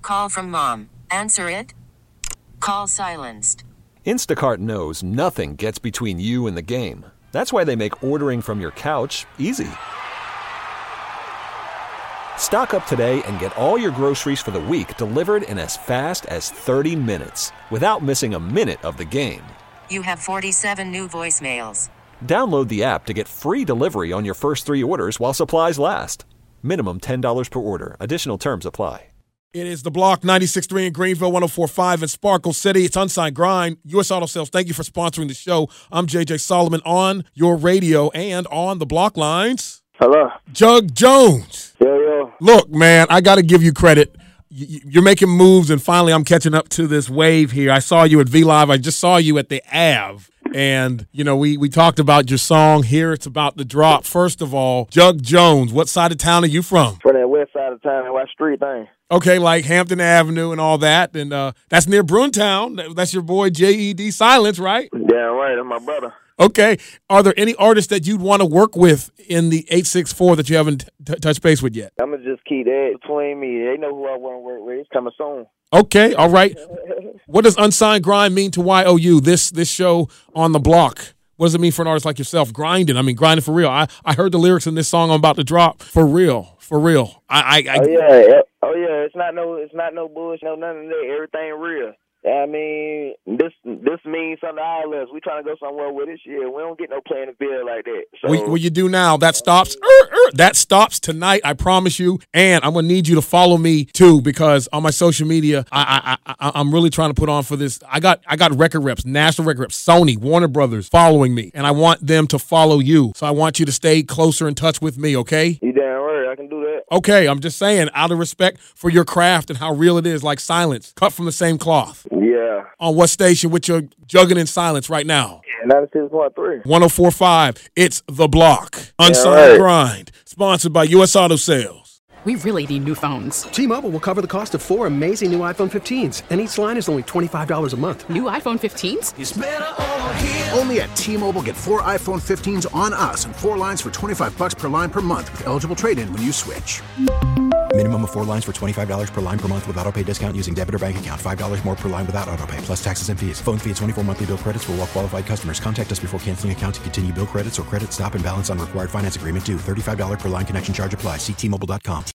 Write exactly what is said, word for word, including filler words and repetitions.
call from mom. Answer it. Call silenced. Instacart knows nothing gets between you and the game. That's why they make ordering from your couch easy. Stock up today and get all your groceries for the week delivered in as fast as thirty minutes without missing a minute of the game. You have forty-seven new voicemails. Download the app to get free delivery on your first three orders while supplies last. Minimum ten dollars per order. Additional terms apply. It is The Block, ninety-six point three in Greenville, one oh four point five in Sparkle City. It's Unsigned Grind. U S Auto Sales, thank you for sponsoring the show. I'm J J Solomon on your radio and on the block lines. Hello. Jug Jones. Yo, yo. Look, man, I got to give you credit. You're making moves, and finally I'm catching up to this wave here. I saw you at V Live. I just saw you at the Ave. And, you know, we, we talked about your song. Here it's about to drop. First of all, Jug Jones, what side of town are you from? From that west side of town, what street thing? Okay, like Hampton Avenue and all that. And uh, that's near Bruntown. That's your boy J E D Silence, right? Yeah, right. That's my brother. Okay. Are there any artists that you'd want to work with in the eight six four that you haven't t- touched base with yet? I'm going to just keep that between me. They know who I want to work with. It's coming soon. Okay, all right. What does Unsigned Grind mean to Y O U, this this show on the block? What does it mean for an artist like yourself? Grinding. I mean, grinding for real. I, I heard the lyrics in this song I'm about to drop. For real. For real. I, I, I Oh, yeah. Oh, yeah. It's not no It's not no bullshit. No, none of that. Everything real. I mean, this this means something to all of us. We trying to go somewhere with this year. We don't get no play in the field like that. So, what, what you do now, that stops. Er, er, that stops tonight, I promise you. And I'm going to need you to follow me, too, because on my social media, I, I, I, I'm really trying to put on for this. I got I got record reps, national record reps, Sony, Warner Brothers following me, and I want them to follow you. So I want you to stay closer in touch with me, okay? You damn right. I can do that. Okay, I'm just saying, out of respect for your craft and how real it is, like Silence, cut from the same cloth. Yeah. On what station with your jugging in Silence right now? ninety-six point three. one oh four point five. It's The Block. Unsigned yeah, right. Grind. Sponsored by U S Auto Sales. We really need new phones. T-Mobile will cover the cost of four amazing new iPhone fifteens, and each line is only twenty-five dollars a month. New iPhone fifteens? It's better over here. Only at T-Mobile, get four iPhone fifteens on us and four lines for twenty-five bucks per line per month with eligible trade-in when you switch. Minimum of four lines for twenty-five dollars per line per month with autopay discount using debit or bank account. five dollars more per line without autopay, plus taxes and fees. Phone fee at twenty-four monthly bill credits for well-qualified customers. Contact us before canceling account to continue bill credits or credit stop and balance on required finance agreement due. thirty-five dollars per line connection charge applies. See T Mobile dot com.